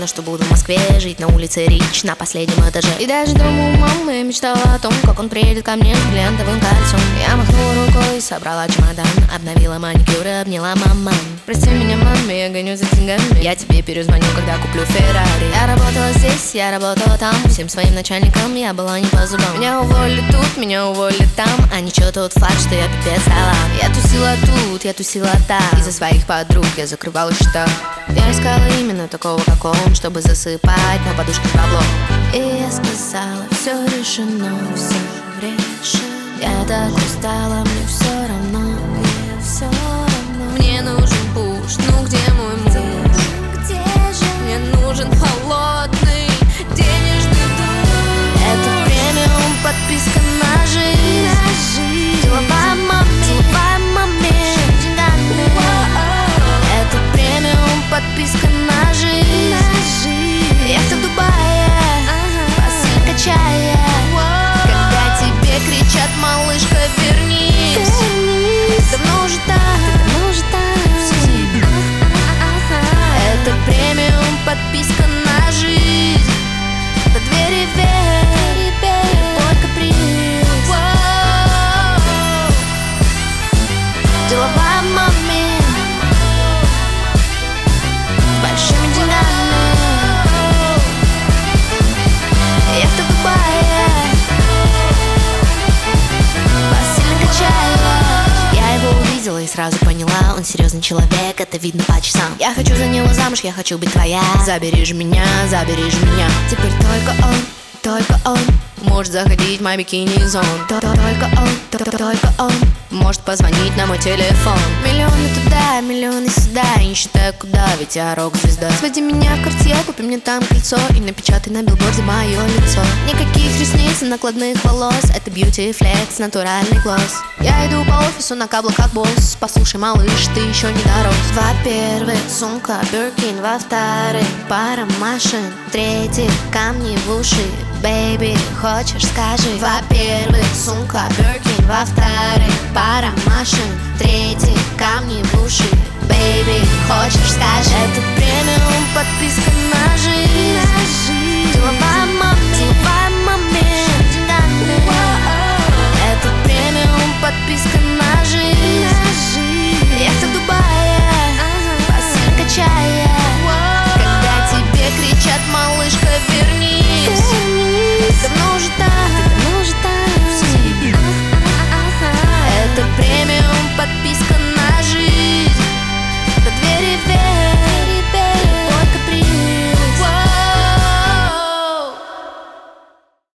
уверена, что буду в Москве жить на улице Рич на последнем этаже. И даже дома у мамы мечтала о том, как он приедет ко мне с бриллиантовым кольцом. Я махнула рукой, собрала чемодан, обновила маникюр и обняла маму. Прости меня, мама, я гоню за деньгами. Я тебе перезвоню, когда куплю Феррари. Я работала здесь, я работала там. Всем своим начальникам я была не по зубам. Меня уволили тут, меня уволили там. А ничего, тот факт, что я пипец талант. Я тусила тут, я тусила там. Из-за своих подруг я закрывала счета. Я искала именно такого, как он, чтобы засыпать на подушке бабло. И я сказала, все решено, все решено. Я так устала, мне все равно, мне все равно. Мне нужен пуш, ну где мой муж? Где же? Мне нужен холодный денежный душ. Это премиум подписка на жизнь. Деловая маме, деловая маме. Это премиум подписка на жизнь. Яхта в Дубае, бассейн качая. Когда тебе кричат, малышка, вернись. Давно уже так, давно уже так. Это премиум подписка на жизнь. До двери вверх, твой каприз. Деловая маме, большими деньгами. Яхта в Дубае, бассейн качала. Я его увидела и сразу поняла, он серьезный человек, это видно по часам. Я хочу за него замуж, я хочу быть твоя. Забери же меня, забери же меня. Теперь только он может заходить в мой бикини-зон. Только он может позвонить на мой телефон. Миллионы туда, миллионы сюда, и не считаю куда, ведь я рок-звезда. Своди меня в Cartier, купи мне там кольцо и напечатай на билборде мое лицо. Никаких ресниц и накладных волос, это beauty flex, натуральный глаз. Я иду по офису на каблуках босс. Послушай, малыш, ты еще не дорос. Во-первых, сумка Birkin, во-вторых, пара машин, в-третьих, камни в уши. Baby, хочешь, скажи. Во-первых, сумка Birkin, во-вторых, пара машин, в-третьих, камни в уши. Baby, хочешь, скажи.